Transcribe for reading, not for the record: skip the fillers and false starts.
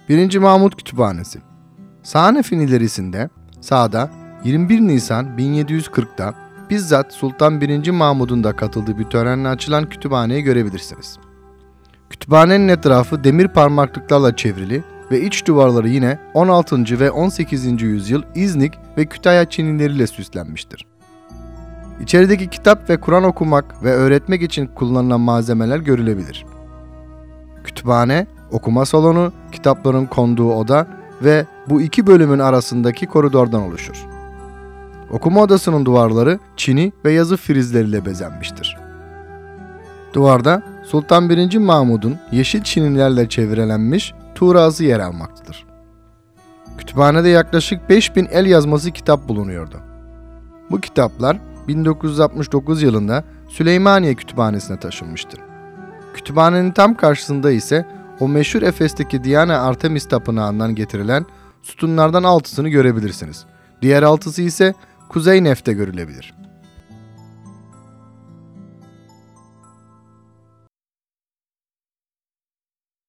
1. Mahmut Kütüphanesi. Sağnef'in ilerisinde sağda 21 Nisan 1740'da bizzat Sultan 1. Mahmud'un da katıldığı bir törenle açılan kütüphaneyi görebilirsiniz. Kütüphanenin etrafı demir parmaklıklarla çevrili ve iç duvarları yine 16. ve 18. yüzyıl İznik ve Kütahya çinileriyle süslenmiştir. İçerideki kitap ve Kur'an okumak ve öğretmek için kullanılan malzemeler görülebilir. Kütüphane, okuma salonu, kitapların konduğu oda ve bu iki bölümün arasındaki koridordan oluşur. Okuma odasının duvarları çini ve yazı frizleriyle bezenmiştir. Duvarda Sultan 1. Mahmud'un yeşil çinilerle çevrelenmiş tuğrası yer almaktadır. Kütüphanede yaklaşık 5000 el yazması kitap bulunuyordu. Bu kitaplar 1969 yılında Süleymaniye Kütüphanesi'ne taşınmıştır. Kütüphanenin tam karşısında ise o meşhur Efes'teki Diana Artemis Tapınağı'ndan getirilen sütunlardan 6'sını görebilirsiniz. Diğer 6'sı ise Kuzey Nef'te görülebilir.